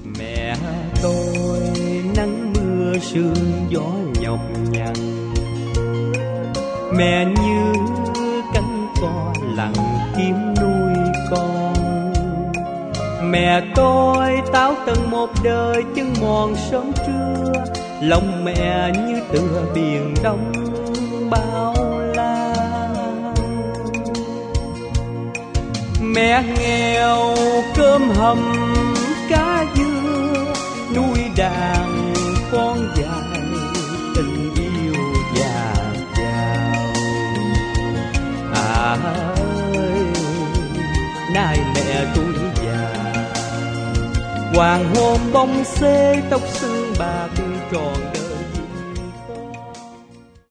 Mẹ tôi nắng mưa sương gió nhọc nhằn, mẹ như cánh cò lặng kiếm nuôi con. Mẹ tôi táo tận một đời chân mòn sớm trưa, lòng mẹ như tựa biển đông bao la. Mẹ nghèo cơm hầm cá dưa, nuôi đàn con dài tình yêu dạt dào. À ơi, nay mẹ tôi già, hoàng hôn bóng xế tóc xương bạc tròn